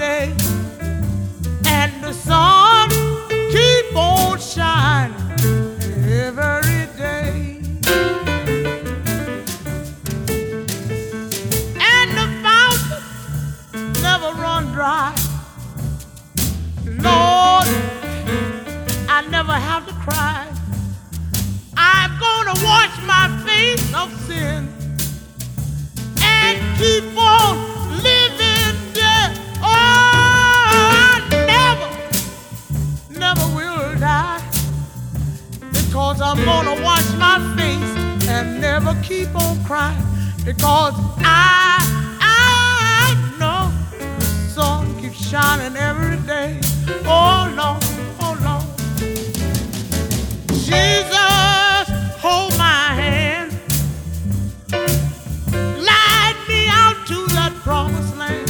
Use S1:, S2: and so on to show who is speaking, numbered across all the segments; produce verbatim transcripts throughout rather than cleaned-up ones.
S1: day, and the sun keep on shining every day, and the fountain never run dry. Lord, I never have to cry. I'm gonna wash my face of sin and keep on living there. Oh, I never, never will die, because I'm gonna wash my face and never keep on crying, because I, I know the sun keeps shining every day. Oh Lord, oh Lord, Jesus, hold my hand, light me out to that promised land,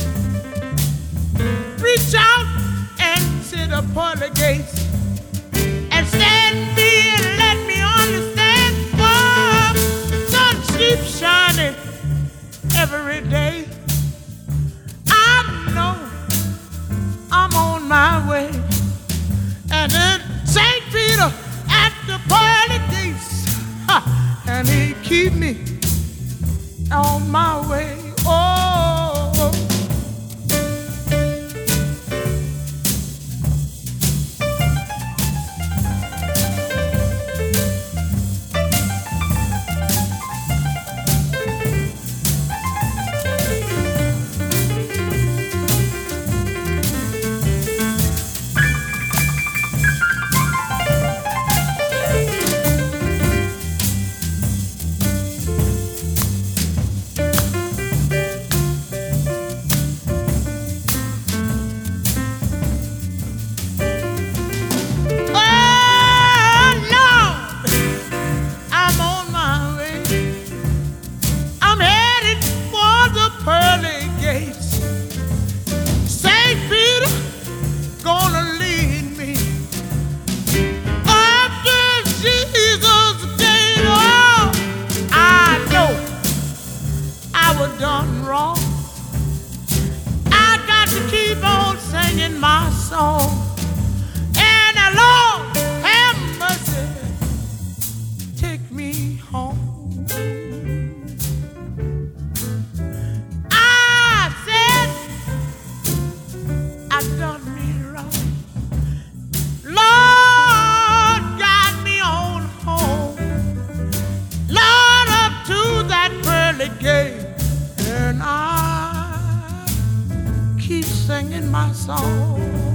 S1: reach out and see the pearly gates, and stand me and let me understand, oh, the sun keeps shining every day. I know I'm on my way, and then Saint Peter at the pearly gates, ha, and he keep me on my way. Oh, done wrong. I got to keep on singing my song, and the Lord have mercy, take me home. I said I done me wrong. Lord, guide me on home, Lord, up to that pearly gate. And I keep singing my song.